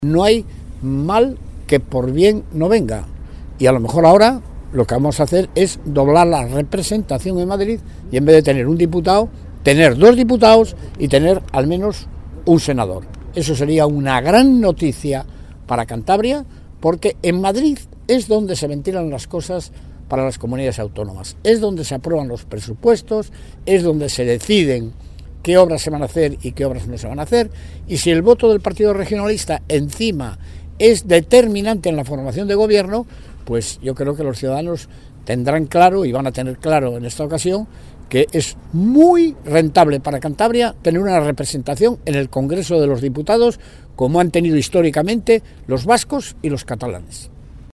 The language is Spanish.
No hay mal que por bien no venga. Y a lo mejor ahora lo que vamos a hacer es doblar la representación en Madrid y en vez de tener un diputado, tener 2 diputados y tener al menos un senador. Eso sería una gran noticia para Cantabria, porque en Madrid es donde se ventilan las cosas para las comunidades autónomas, es donde se aprueban los presupuestos, es donde se deciden qué obras se van a hacer y qué obras no se van a hacer, y si el voto del Partido Regionalista encima es determinante en la formación de gobierno, pues yo creo que los ciudadanos tendrán claro y van a tener claro en esta ocasión que es muy rentable para Cantabria tener una representación en el Congreso de los Diputados como han tenido históricamente los vascos y los catalanes.